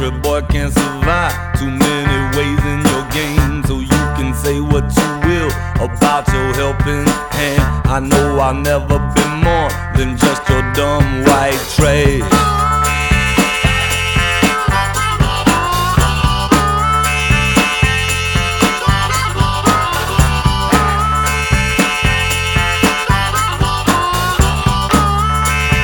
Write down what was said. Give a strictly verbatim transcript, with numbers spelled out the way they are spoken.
country boy can't survive too many ways in your game. So you can say what you will about your helping hand. I know I'll never be more than just your dumb white trash.